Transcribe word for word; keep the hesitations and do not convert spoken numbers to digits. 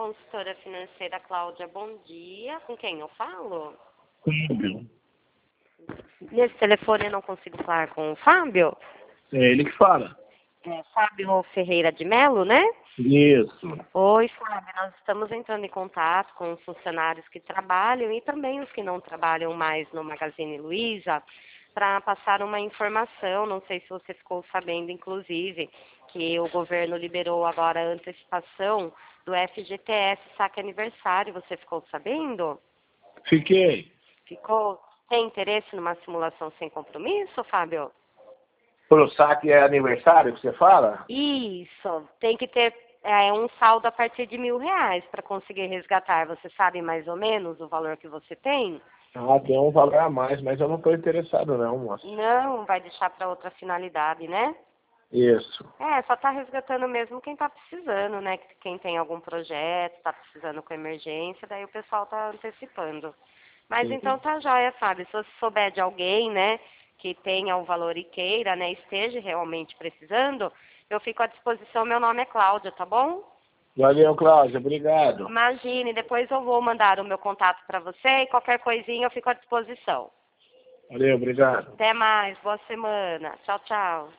consultora financeira Cláudia, bom dia. Com quem eu falo? Fábio. Nesse telefone eu não consigo falar com o Fábio? É ele que fala. É Fábio Ferreira de Melo, né? Isso. Oi, Fábio. Nós estamos entrando em contato com os funcionários que trabalham e também os que não trabalham mais no Magazine Luiza para passar uma informação. Não sei se você ficou sabendo, inclusive, que o governo liberou agora a antecipação do F G T S Saque Aniversário. Você ficou sabendo? Fiquei. Ficou? Tem interesse numa simulação sem compromisso, Fábio? Pro saque é aniversário que você fala? Isso. Tem que ter é, um saldo a partir de mil reais para conseguir resgatar. Você sabe mais ou menos o valor que você tem? Ah, tem um valor a mais, mas eu não estou interessado não, moça. Não, vai deixar para outra finalidade, né? Isso. É, só tá resgatando mesmo quem tá precisando, né? Quem tem algum projeto, tá precisando com emergência, daí o pessoal tá antecipando. Mas Sim. então tá jóia, Fábio. Se você souber de alguém, né, que tenha o valor e queira, né, esteja realmente precisando, eu fico à disposição. Meu nome é Cláudia, tá bom? Valeu, Cláudia. Obrigado. Imagine, depois eu vou mandar o meu contato para você e qualquer coisinha eu fico à disposição. Valeu, obrigado. Até mais, boa semana. Tchau, tchau.